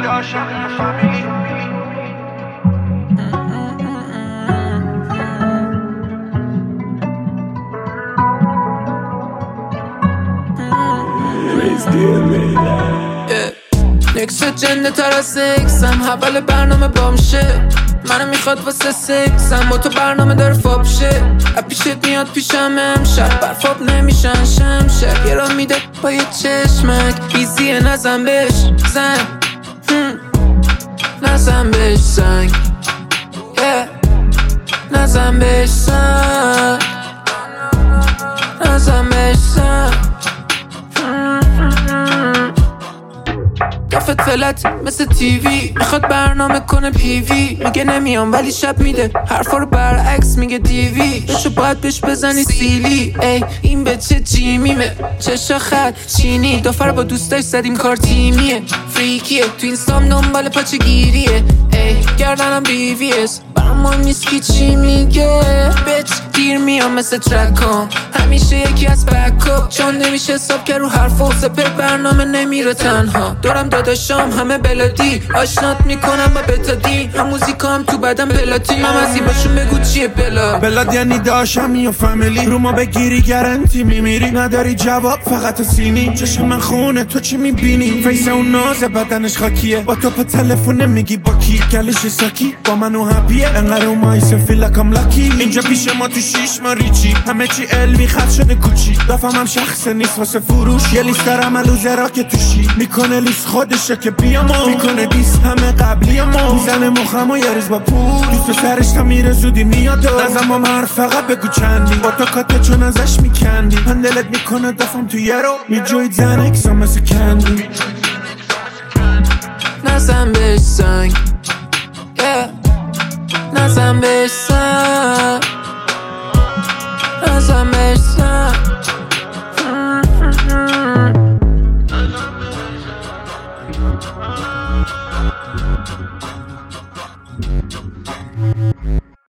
نکس جنده تر از سکسم حول برنامه بامشه منو میخواد واسه سکسم با تو برنامه داره فاب شه پیشت میاد پیشم امشب برفاب نمیشن شمشب یه را میده با یه چشمک ایزیه نزن بهش زنگ نزن بهش زنگ نزن بهش زنگ نزن بهش زنگ کفت فلت مثل تیوی میخواد برنامه کنه پیوی میگه نمیام ولی شب میده حرفا رو برعکس میگه دیوی بشو باید بهش بزنی سیلی ای این به چه جیمیمه چشا خط چینی دافر با دوستاش زدیم کار تیمیه فریکیه تو اینستام دنبال پاچه گیریه ای گردنم بیویس برام مهم نیست کی چی میگه بچ دیر میام مثل ترکام همیشه یکی از بکاپ چون نمیشه حساب که رو حرف و سپر برنامه نمیره تنها دارم داداشام همه بلادی آشنات میکنم با بتادی هم موزیکام تو بدم بلاتین هم از باشون بگو چیه بلاد یعنی داشمی و فامیلی رو ما بگیری گرنتی میمیری نداری جواب فقط سینی چشم من خونه تو چی میبینی فیس اون نازه بدنش خاکیه با تو په تلفن میگی با کی گلش ساکی با منو هپیه انقدر اومای سفیل لکم لکی اینجا پیش ما تو شیش ما ریچی همه چی علمی خط شده کوچی دفعم شخص نیست واسه فروش یه لیست دارم الوزرا که توشی میکنه لیست خودشه که بیامو میکنه دیس همه قبلی ما میزنه مخم و یه روز با پول دوست سرش تا میره زودی میاد نزم با من فقط بگو چندی با تو کاته چون ازش میکندی هندلت میکنه دفعم تو یه رو میجوید زنکسا مثل کندی نزن بهش زنگ نزن بهش زنگ